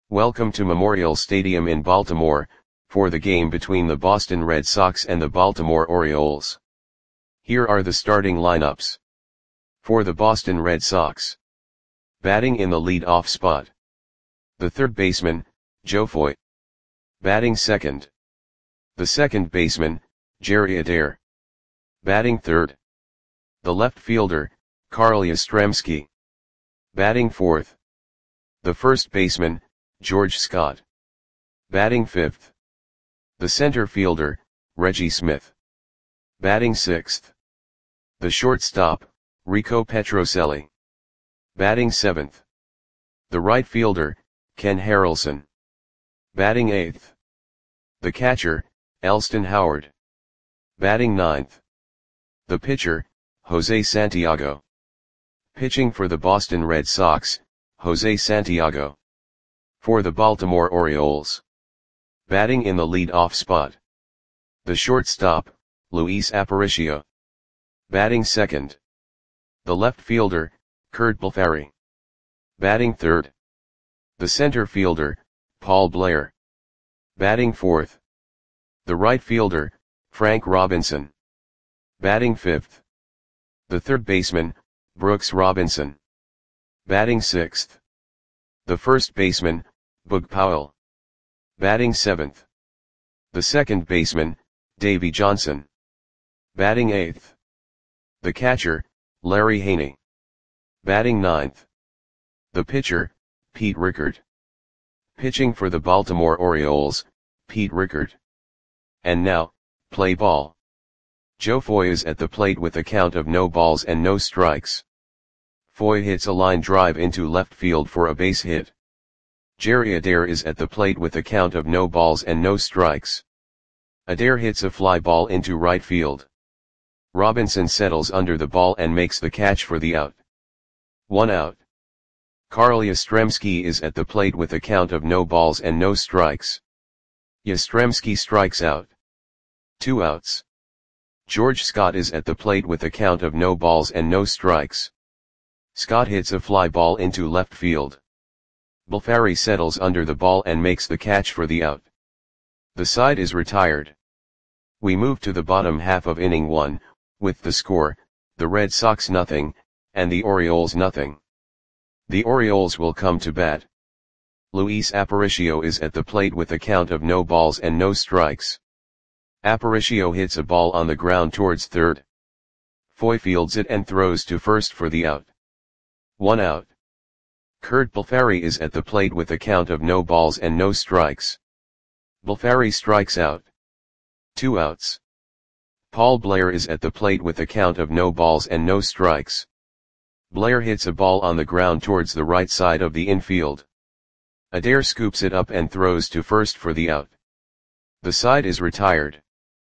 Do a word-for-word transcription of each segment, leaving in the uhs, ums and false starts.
Welcome to Memorial Stadium in Baltimore, for the game between the Boston Red Sox and the Baltimore Orioles. Here are the starting lineups. For the Boston Red Sox. Batting in the lead-off spot. The third baseman, Joe Foy. Batting second. The second baseman, Jerry Adair. Batting third. The left fielder, Carl Yastrzemski. Batting fourth. The first baseman, George Scott. Batting fifth. The center fielder, Reggie Smith. Batting sixth. The shortstop, Rico Petrocelli. Batting seventh. The right fielder, Ken Harrelson. Batting eighth. The catcher, Elston Howard. Batting ninth. The pitcher, Jose Santiago. Pitching for the Boston Red Sox, Jose Santiago. For the Baltimore Orioles. Batting in the lead-off spot. The shortstop, Luis Aparicio. Batting second. The left fielder, Curt Blefary. Batting third. The center fielder, Paul Blair. Batting fourth. The right fielder, Frank Robinson. Batting fifth. The third baseman, Brooks Robinson. Batting sixth. The first baseman, Boog Powell. Batting seventh. The second baseman, Davey Johnson. Batting eighth. The catcher, Larry Haney. Batting ninth. The pitcher, Pete Rickard. Pitching for the Baltimore Orioles, Pete Rickard. And now, play ball. Joe Foy is at the plate with a count of no balls and no strikes. Foy hits a line drive into left field for a base hit. Jerry Adair is at the plate with a count of no balls and no strikes. Adair hits a fly ball into right field. Robinson settles under the ball and makes the catch for the out. One out. Carl Yastrzemski is at the plate with a count of no balls and no strikes. Yastrzemski strikes out. Two outs. George Scott is at the plate with a count of no balls and no strikes. Scott hits a fly ball into left field. Blefary settles under the ball and makes the catch for the out. The side is retired. We move to the bottom half of inning one, with the score, the Red Sox nothing, and the Orioles nothing. The Orioles will come to bat. Luis Aparicio is at the plate with a count of no balls and no strikes. Aparicio hits a ball on the ground towards third. Foy fields it and throws to first for the out. One out. Curt Blefary is at the plate with a count of no balls and no strikes. Blefary strikes out. Two outs. Paul Blair is at the plate with a count of no balls and no strikes. Blair hits a ball on the ground towards the right side of the infield. Adair scoops it up and throws to first for the out. The side is retired.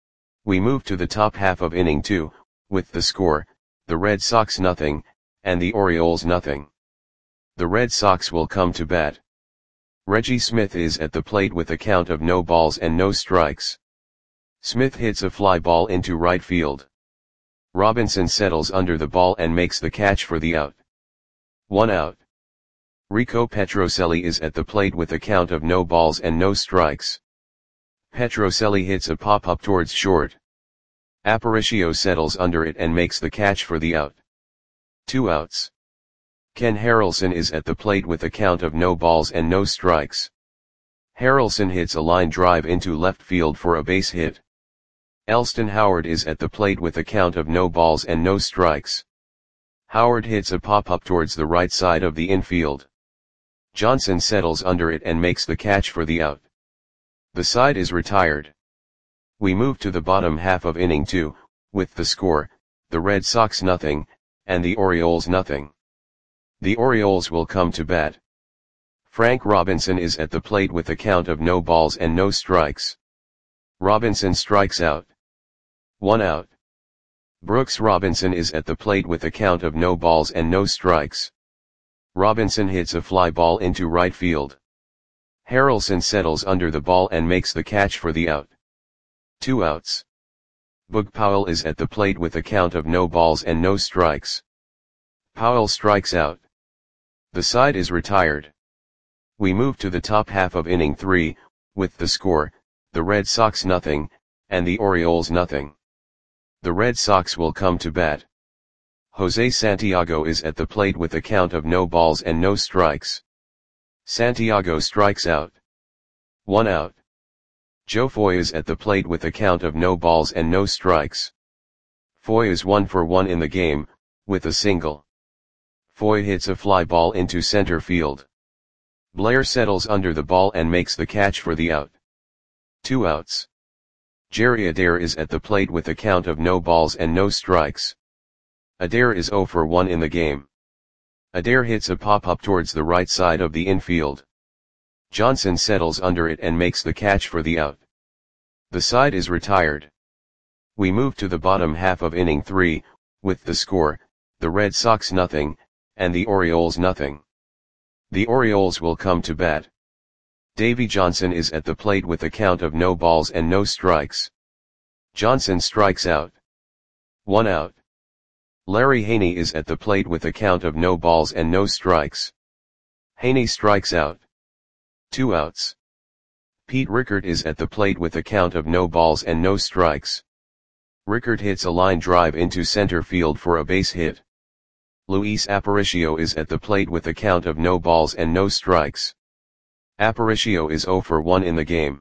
We move to the top half of inning two, with the score, the Red Sox nothing, and the Orioles nothing. The Red Sox will come to bat. Reggie Smith is at the plate with a count of no balls and no strikes. Smith hits a fly ball into right field. Robinson settles under the ball and makes the catch for the out. One out. Rico Petrocelli is at the plate with a count of no balls and no strikes. Petrocelli hits a pop-up towards short. Aparicio settles under it and makes the catch for the out. Two outs. Ken Harrelson is at the plate with a count of no balls and no strikes. Harrelson hits a line drive into left field for a base hit. Elston Howard is at the plate with a count of no balls and no strikes. Howard hits a pop-up towards the right side of the infield. Johnson settles under it and makes the catch for the out. The side is retired. We move to the bottom half of inning two, with the score, the Red Sox nothing, and the Orioles nothing. The Orioles will come to bat. Frank Robinson is at the plate with a count of no balls and no strikes. Robinson strikes out. One out. Brooks Robinson is at the plate with a count of no balls and no strikes. Robinson hits a fly ball into right field. Harrelson settles under the ball and makes the catch for the out. Two outs. Boog Powell is at the plate with a count of no balls and no strikes. Powell strikes out. The side is retired. We move to the top half of inning three, with the score, the Red Sox nothing, and the Orioles nothing. The Red Sox will come to bat. Jose Santiago is at the plate with a count of no balls and no strikes. Santiago strikes out. One out. Joe Foy is at the plate with a count of no balls and no strikes. Foy is one for one in the game, with a single. Foy hits a fly ball into center field. Blair settles under the ball and makes the catch for the out. Two outs. Jerry Adair is at the plate with a count of no balls and no strikes. Adair is zero for one in the game. Adair hits a pop-up towards the right side of the infield. Johnson settles under it and makes the catch for the out. The side is retired. We move to the bottom half of inning three, with the score, the Red Sox nothing, and the Orioles nothing. The Orioles will come to bat. Davy Johnson is at the plate with a count of no balls and no strikes. Johnson strikes out. One out. Larry Haney is at the plate with a count of no balls and no strikes. Haney strikes out. Two outs. Pete Rickard is at the plate with a count of no balls and no strikes. Rickard hits a line drive into center field for a base hit. Luis Aparicio is at the plate with a count of no balls and no strikes. Aparicio is zero for one in the game.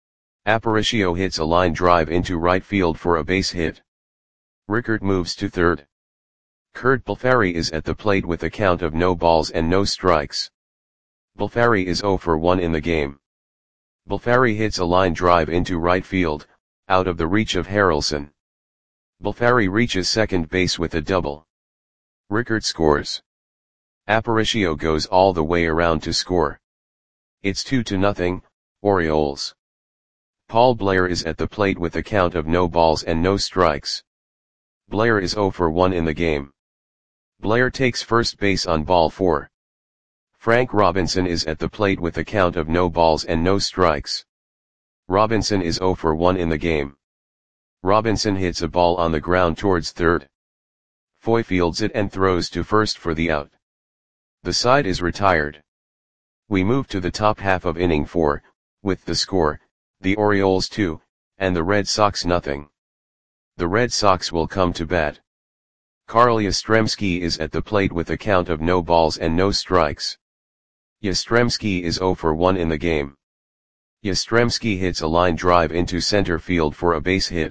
Aparicio hits a line drive into right field for a base hit. Rickard moves to third. Kurt Balfari is at the plate with a count of no balls and no strikes. Balfari is zero for one in the game. Balfari hits a line drive into right field, out of the reach of Harrelson. Balfari reaches second base with a double. Rickard scores. Aparicio goes all the way around to score. It's two to nothing, Orioles. Paul Blair is at the plate with a count of no balls and no strikes. Blair is zero for one in the game. Blair takes first base on ball four. Frank Robinson is at the plate with a count of no balls and no strikes. Robinson is zero for one in the game. Robinson hits a ball on the ground towards third. Foy fields it and throws to first for the out. The side is retired. We move to the top half of inning four, with the score, the Orioles two, and the Red Sox nothing. The Red Sox will come to bat. Carl Yastrzemski is at the plate with a count of no balls and no strikes. Yastrzemski is zero for one in the game. Yastrzemski hits a line drive into center field for a base hit.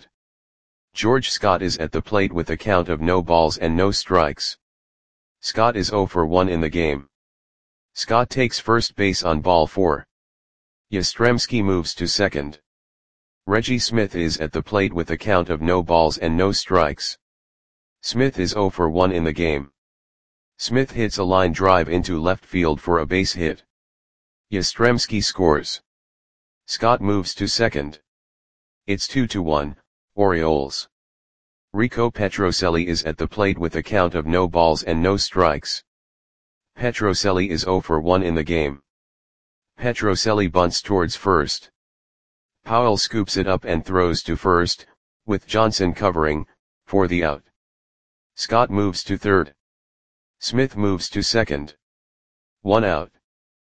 George Scott is at the plate with a count of no balls and no strikes. Scott is zero for one in the game. Scott takes first base on ball four. Yastrzemski moves to second. Reggie Smith is at the plate with a count of no balls and no strikes. Smith is zero for one in the game. Smith hits a line drive into left field for a base hit. Yastrzemski scores. Scott moves to second. It's two to one, Orioles. Rico Petrocelli is at the plate with a count of no balls and no strikes. Petrocelli is zero for one in the game. Petrocelli bunts towards first. Powell scoops it up and throws to first, with Johnson covering, for the out. Scott moves to third. Smith moves to second. One out.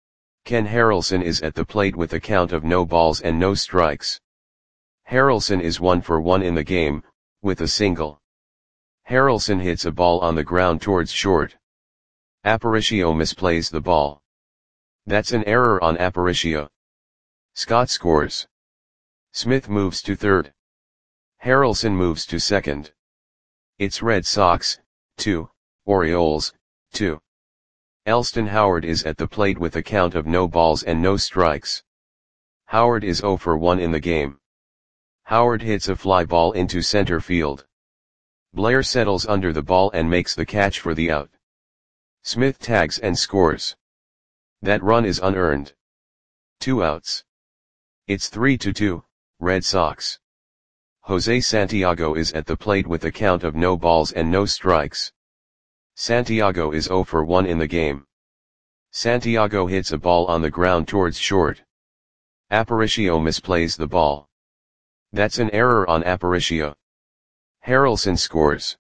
Ken Harrelson is at the plate with a count of no balls and no strikes. Harrelson is one for one in the game, with a single. Harrelson hits a ball on the ground towards short. Aparicio misplays the ball. That's an error on Aparicio. Scott scores. Smith moves to third. Harrelson moves to second. It's Red Sox, two, Orioles, two. Elston Howard is at the plate with a count of no balls and no strikes. Howard is zero for one in the game. Howard hits a fly ball into center field. Blair settles under the ball and makes the catch for the out. Smith tags and scores. That run is unearned. Two outs. It's three to two, Red Sox. Jose Santiago is at the plate with a count of no balls and no strikes. Santiago is zero for one in the game. Santiago hits a ball on the ground towards short. Aparicio misplays the ball. That's an error on Aparicio. Harrelson scores.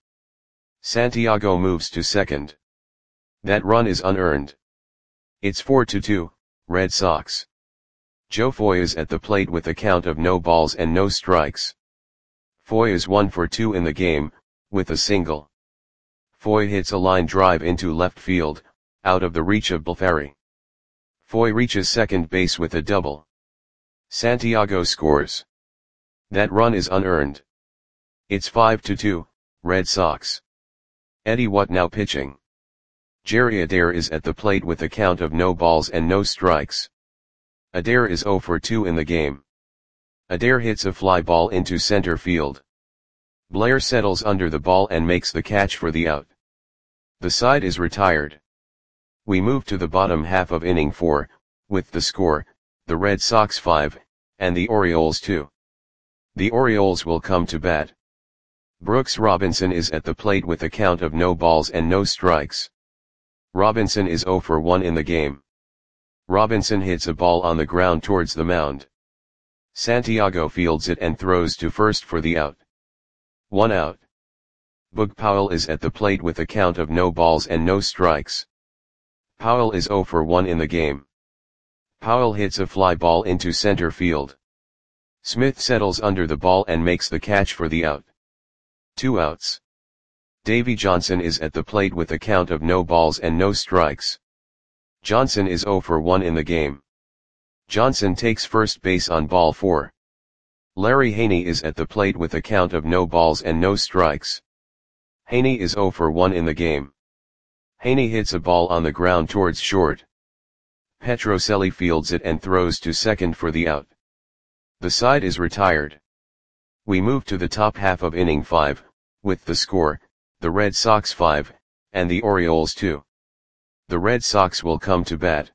Santiago moves to second. That run is unearned. It's four to two, Red Sox. Joe Foy is at the plate with a count of no balls and no strikes. Foy is one for two in the game, with a single. Foy hits a line drive into left field, out of the reach of Balfari. Foy reaches second base with a double. Santiago scores. That run is unearned. It's five to two, Red Sox. Eddie What now pitching. Jerry Adair is at the plate with a count of no balls and no strikes. Adair is zero for two in the game. Adair hits a fly ball into center field. Blair settles under the ball and makes the catch for the out. The side is retired. We move to the bottom half of inning four, with the score, the Red Sox five, and the Orioles two. The Orioles will come to bat. Brooks Robinson is at the plate with a count of no balls and no strikes. Robinson is zero for one in the game. Robinson hits a ball on the ground towards the mound. Santiago fields it and throws to first for the out. One out. Boog Powell is at the plate with a count of no balls and no strikes. Powell is zero for one in the game. Powell hits a fly ball into center field. Smith settles under the ball and makes the catch for the out. Two outs. Davy Johnson is at the plate with a count of no balls and no strikes. Johnson is zero for one in the game. Johnson takes first base on ball four. Larry Haney is at the plate with a count of no balls and no strikes. Haney is zero for one in the game. Haney hits a ball on the ground towards short. Petrocelli fields it and throws to second for the out. The side is retired. We move to the top half of inning five, with the score, the Red Sox five, and the Orioles two. The Red Sox will come to bat.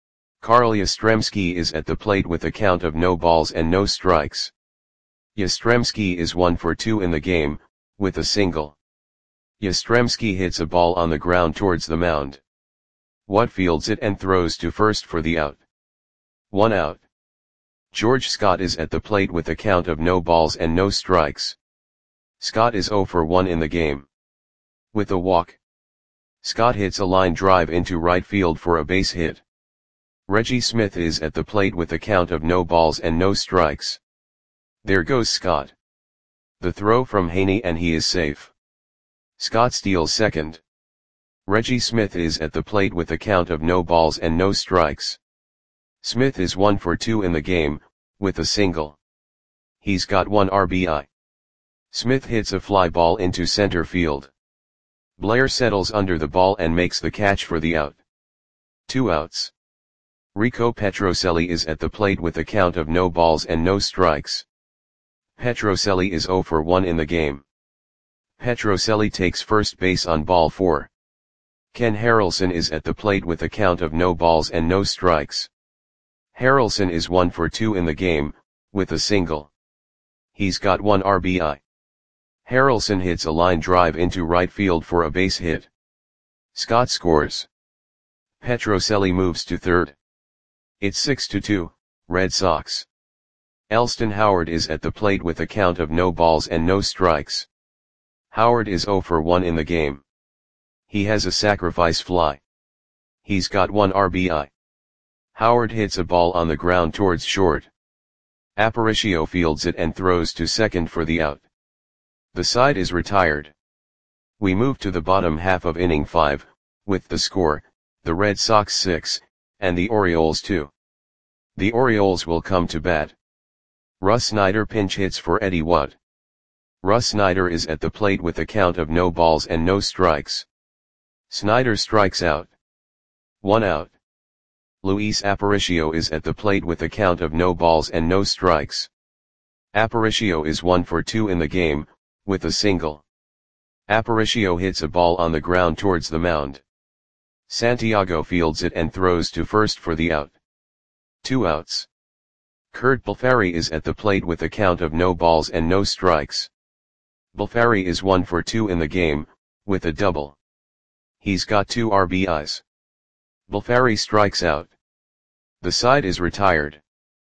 Carl Yastrzemski is at the plate with a count of no balls and no strikes. Yastrzemski is one for two in the game, with a single. Yastrzemski hits a ball on the ground towards the mound. What fields it and throws to first for the out. One out. George Scott is at the plate with a count of no balls and no strikes. Scott is zero for one in the game. With a walk. Scott hits a line drive into right field for a base hit. Reggie Smith is at the plate with a count of no balls and no strikes. There goes Scott. The throw from Haney and he is safe. Scott steals second. Reggie Smith is at the plate with a count of no balls and no strikes. Smith is one for two in the game, with a single. He's got one R B I. Smith hits a fly ball into center field. Blair settles under the ball and makes the catch for the out. Two outs. Rico Petrocelli is at the plate with a count of no balls and no strikes. Petrocelli is zero for one in the game. Petrocelli takes first base on ball four. Ken Harrelson is at the plate with a count of no balls and no strikes. Harrelson is one for two in the game, with a single. He's got one R B I. Harrelson hits a line drive into right field for a base hit. Scott scores. Petrocelli moves to third. It's six to two, Red Sox. Elston Howard is at the plate with a count of no balls and no strikes. Howard is zero for one in the game. He has a sacrifice fly. He's got one R B I. Howard hits a ball on the ground towards short. Aparicio fields it and throws to second for the out. The side is retired. We move to the bottom half of inning five, with the score, the Red Sox six, and the Orioles two. The Orioles will come to bat. Russ Snyder pinch hits for Eddie What. Russ Snyder is at the plate with a count of no balls and no strikes. Snyder strikes out. One out. Luis Aparicio is at the plate with a count of no balls and no strikes. Aparicio is one for two in the game, with a single. Aparicio hits a ball on the ground towards the mound. Santiago fields it and throws to first for the out. Two outs. Kurt Balfari is at the plate with a count of no balls and no strikes. Balfari is one for two in the game, with a double. He's got two R B Is. Balfari strikes out. The side is retired.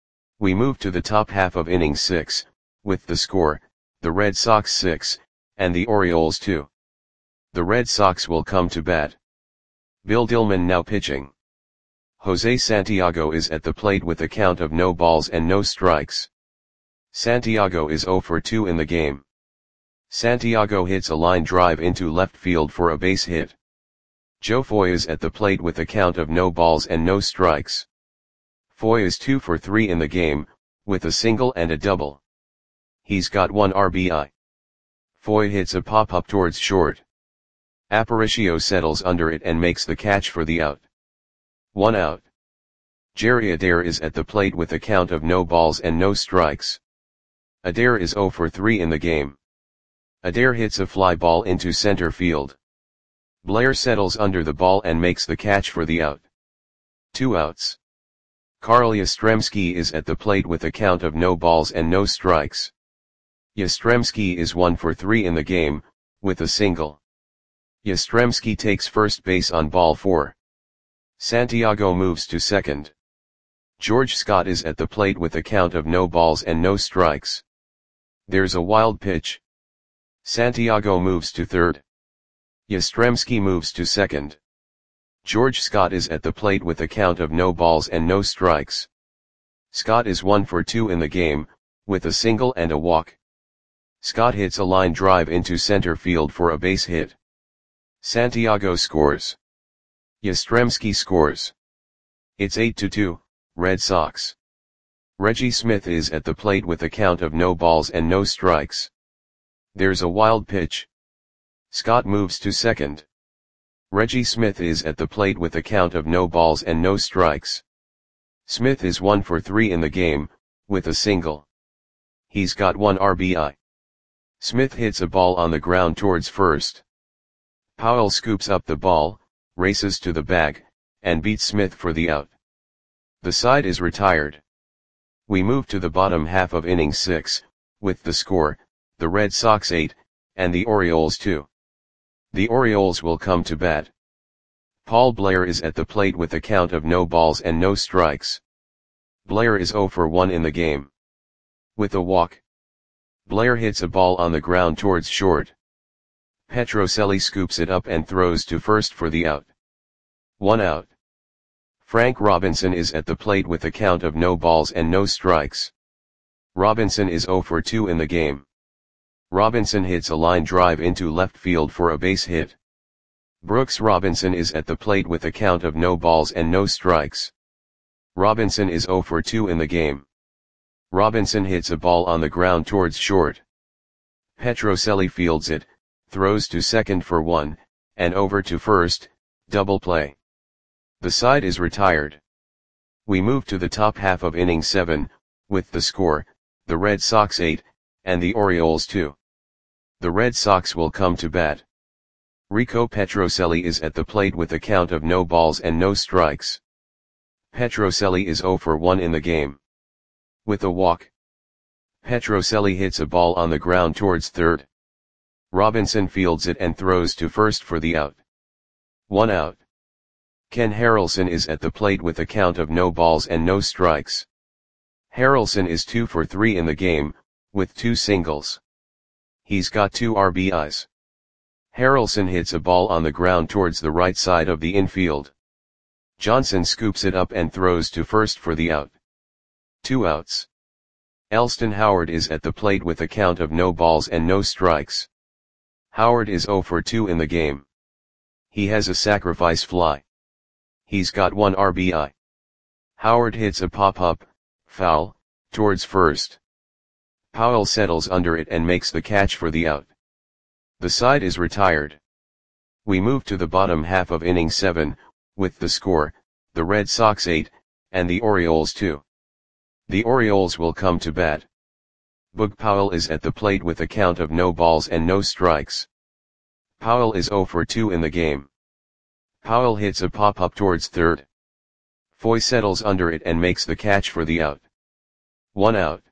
We move to the top half of inning six, with the score, the Red Sox six, and the Orioles two. The Red Sox will come to bat. Bill Dillman now pitching. Jose Santiago is at the plate with a count of no balls and no strikes. Santiago is zero for two in the game. Santiago hits a line drive into left field for a base hit. Joe Foy is at the plate with a count of no balls and no strikes. Foy is two for three in the game, with a single and a double. He's got one R B I. Foy hits a pop-up towards short. Aparicio settles under it and makes the catch for the out. One out. Jerry Adair is at the plate with a count of no balls and no strikes. Adair is zero for three in the game. Adair hits a fly ball into center field. Blair settles under the ball and makes the catch for the out. Two outs. Carl Yastrzemski is at the plate with a count of no balls and no strikes. Yastrzemski is one for three in the game, with a single. Yastrzemski takes first base on ball four. Santiago moves to second. George Scott is at the plate with a count of no balls and no strikes. There's a wild pitch. Santiago moves to third. Yastrzemski moves to second. George Scott is at the plate with a count of no balls and no strikes. Scott is one for two in the game, with a single and a walk. Scott hits a line drive into center field for a base hit. Santiago scores. Yastrzemski scores. It's eight to two, Red Sox. Reggie Smith is at the plate with a count of no balls and no strikes. There's a wild pitch. Scott moves to second. Reggie Smith is at the plate with a count of no balls and no strikes. Smith is one for three in the game, with a single. He's got one R B I. Smith hits a ball on the ground towards first. Powell scoops up the ball, races to the bag, and beats Smith for the out. The side is retired. We move to the bottom half of inning six, with the score, the Red Sox eight, and the Orioles two. The Orioles will come to bat. Paul Blair is at the plate with a count of no balls and no strikes. Blair is zero for one in the game. With a walk. Blair hits a ball on the ground towards short. Petrocelli scoops it up and throws to first for the out. One out. Frank Robinson is at the plate with a count of no balls and no strikes. Robinson is zero for two in the game. Robinson hits a line drive into left field for a base hit. Brooks Robinson is at the plate with a count of no balls and no strikes. Robinson is zero for two in the game. Robinson hits a ball on the ground towards short. Petrocelli fields it, throws to second for one, and over to first, double play. The side is retired. We move to the top half of inning seven, with the score, the Red Sox eight, and the Orioles two. The Red Sox will come to bat. Rico Petrocelli is at the plate with a count of no balls and no strikes. Petrocelli is zero for one in the game. With a walk. Petrocelli hits a ball on the ground towards third. Robinson fields it and throws to first for the out. One out. Ken Harrelson is at the plate with a count of no balls and no strikes. Harrelson is two for three in the game, with two singles. He's got two R B Is. Harrelson hits a ball on the ground towards the right side of the infield. Johnson scoops it up and throws to first for the out. Two outs. Elston Howard is at the plate with a count of no balls and no strikes. Howard is zero for two in the game. He has a sacrifice fly. He's got one R B I. Howard hits a pop-up, foul, towards first. Powell settles under it and makes the catch for the out. The side is retired. We move to the bottom half of inning seven, with the score, the Red Sox eight, and the Orioles two. The Orioles will come to bat. Boog Powell is at the plate with a count of no balls and no strikes. Powell is zero for two in the game. Powell hits a pop-up towards third. Foy settles under it and makes the catch for the out. One out.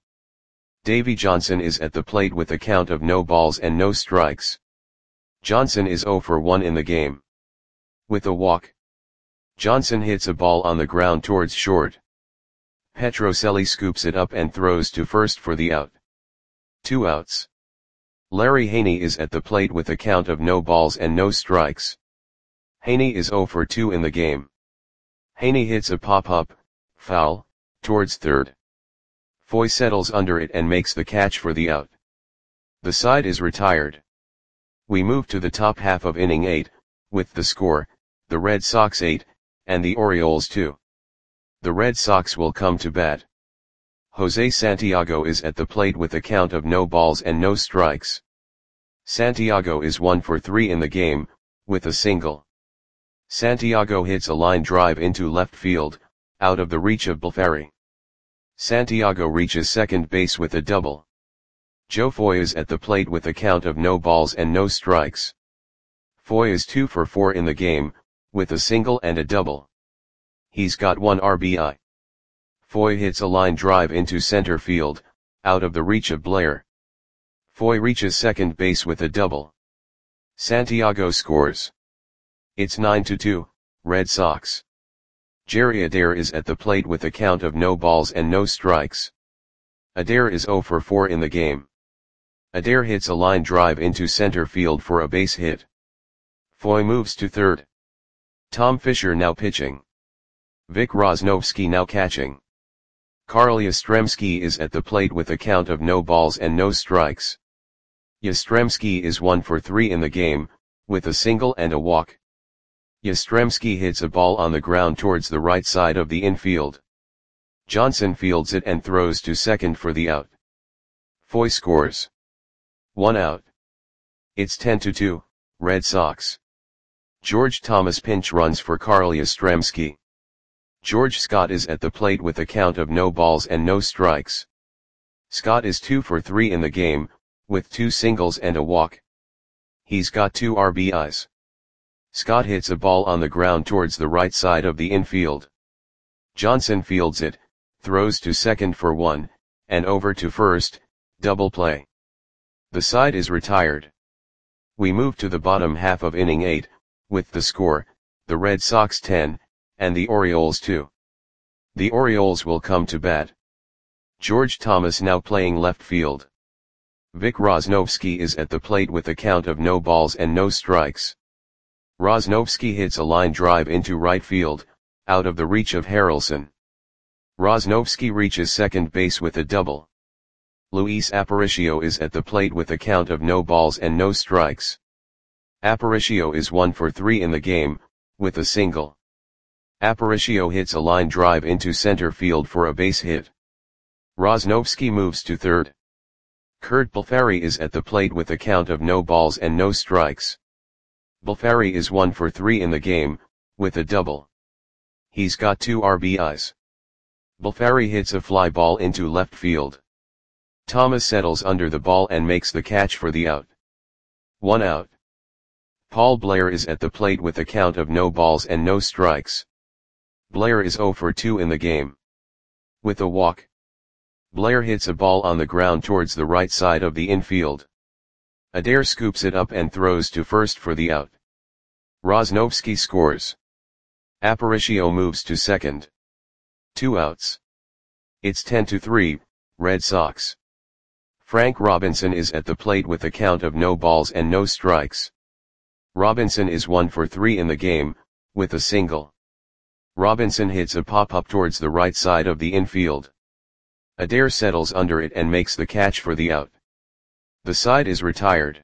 Davy Johnson is at the plate with a count of no balls and no strikes. Johnson is zero for one in the game. With a walk. Johnson hits a ball on the ground towards short. Petrocelli scoops it up and throws to first for the out. Two outs. Larry Haney is at the plate with a count of no balls and no strikes. Haney is zero for two in the game. Haney hits a pop-up, foul, towards third. Foy settles under it and makes the catch for the out. The side is retired. We move to the top half of inning eight, with the score, the Red Sox eight, and the Orioles two. The Red Sox will come to bat. Jose Santiago is at the plate with a count of no balls and no strikes. Santiago is one for three in the game, with a single. Santiago hits a line drive into left field, out of the reach of Blefary. Santiago reaches second base with a double. Joe Foy is at the plate with a count of no balls and no strikes. Foy is two for four in the game, with a single and a double. He's got one R B I. Foy hits a line drive into center field, out of the reach of Blair. Foy reaches second base with a double. Santiago scores. It's nine to two, Red Sox. Jerry Adair is at the plate with a count of no balls and no strikes. Adair is zero for four in the game. Adair hits a line drive into center field for a base hit. Foy moves to third. Tom Fisher now pitching. Vic Rosnovsky now catching. Carl Yastrzemski is at the plate with a count of no balls and no strikes. Yastrzemski is one for three in the game, with a single and a walk. Yastrzemski hits a ball on the ground towards the right side of the infield. Johnson fields it and throws to second for the out. Foy scores. One out. It's ten to two, Red Sox. George Thomas pinch runs for Carl Yastrzemski. George Scott is at the plate with a count of no balls and no strikes. Scott is two for three in the game, with two singles and a walk. He's got two R B Is. Scott hits a ball on the ground towards the right side of the infield. Johnson fields it, throws to second for one, and over to first, double play. The side is retired. We move to the bottom half of inning eight, with the score, the Red Sox ten, and the Orioles two. The Orioles will come to bat. George Thomas now playing left field. Vic Rosnovsky is at the plate with a count of no balls and no strikes. Rosnovsky hits a line drive into right field, out of the reach of Harrelson. Rosnovsky reaches second base with a double. Luis Aparicio is at the plate with a count of no balls and no strikes. Aparicio is one for three in the game, with a single. Aparicio hits a line drive into center field for a base hit. Rosnovsky moves to third. Kurt Blefary is at the plate with a count of no balls and no strikes. Blefary is one for three in the game, with a double. He's got two R B Is. Blefary hits a fly ball into left field. Thomas settles under the ball and makes the catch for the out. One out. Paul Blair is at the plate with a count of no balls and no strikes. Blair is zero for two in the game. With a walk. Blair hits a ball on the ground towards the right side of the infield. Adair scoops it up and throws to first for the out. Rosnovsky scores. Aparicio moves to second. Two outs. It's ten to three, Red Sox. Frank Robinson is at the plate with a count of no balls and no strikes. Robinson is one for three in the game, with a single. Robinson hits a pop-up towards the right side of the infield. Adair settles under it and makes the catch for the out. The side is retired.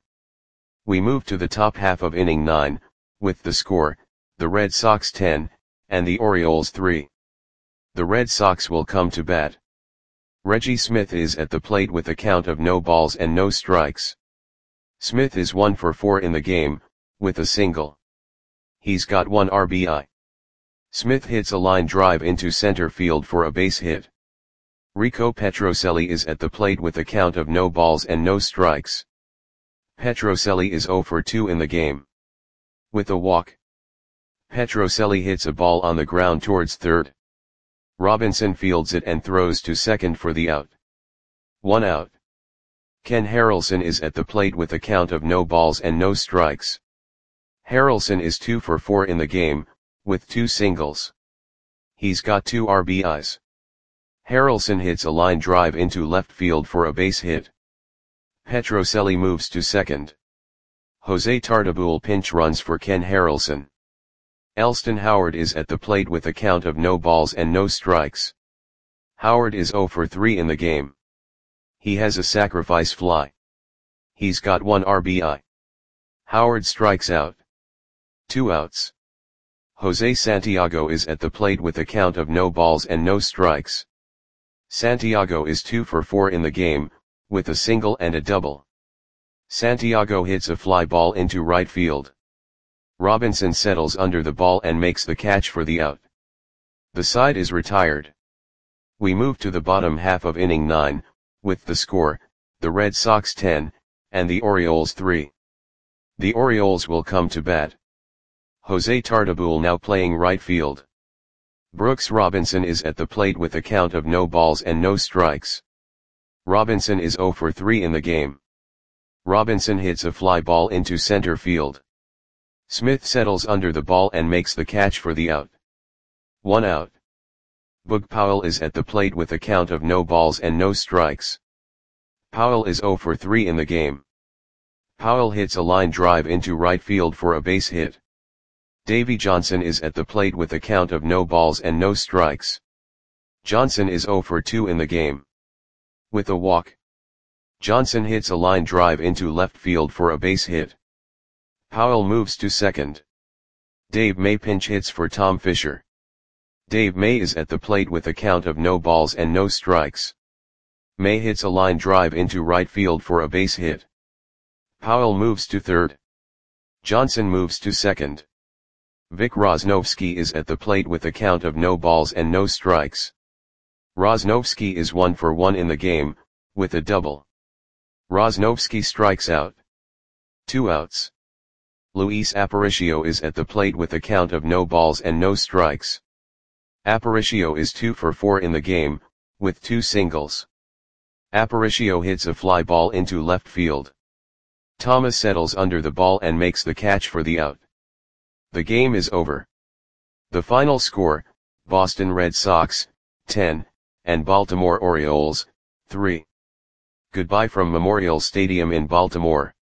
We move to the top half of inning nine, with the score, the Red Sox ten, and the Orioles three. The Red Sox will come to bat. Reggie Smith is at the plate with a count of no balls and no strikes. Smith is one for four in the game, with a single. He's got one R B I. Smith hits a line drive into center field for a base hit. Rico Petrocelli is at the plate with a count of no balls and no strikes. Petrocelli is zero for two in the game. With a walk. Petrocelli hits a ball on the ground towards third. Robinson fields it and throws to second for the out. One out. Ken Harrelson is at the plate with a count of no balls and no strikes. Harrelson is two for four in the game, with two singles. He's got two R B Is. Harrelson hits a line drive into left field for a base hit. Petrocelli moves to second. Jose Tartabull pinch runs for Ken Harrelson. Elston Howard is at the plate with a count of no balls and no strikes. Howard is zero for three in the game. He has a sacrifice fly. He's got one R B I. Howard strikes out. Two outs. Jose Santiago is at the plate with a count of no balls and no strikes. Santiago is two for four in the game, with a single and a double. Santiago hits a fly ball into right field. Robinson settles under the ball and makes the catch for the out. The side is retired. We move to the bottom half of inning nine, with the score, the Red Sox ten, and the Orioles three. The Orioles will come to bat. Jose Tartabull now playing right field. Brooks Robinson is at the plate with a count of no balls and no strikes. Robinson is zero for three in the game. Robinson hits a fly ball into center field. Smith settles under the ball and makes the catch for the out. One out. Boog Powell is at the plate with a count of no balls and no strikes. Powell is zero for three in the game. Powell hits a line drive into right field for a base hit. Davey Johnson is at the plate with a count of no balls and no strikes. Johnson is zero for two in the game. With a walk, Johnson hits a line drive into left field for a base hit. Powell moves to second. Dave May pinch hits for Tom Fisher. Dave May is at the plate with a count of no balls and no strikes. May hits a line drive into right field for a base hit. Powell moves to third. Johnson moves to second. Vic Rosnovsky is at the plate with a count of no balls and no strikes. Rosnovsky is one for one in the game, with a double. Rosnovsky strikes out. Two outs. Luis Aparicio is at the plate with a count of no balls and no strikes. Aparicio is two for four in the game, with two singles. Aparicio hits a fly ball into left field. Thomas settles under the ball and makes the catch for the out. The game is over. The final score, Boston Red Sox, ten, and Baltimore Orioles, three. Goodbye from Memorial Stadium in Baltimore.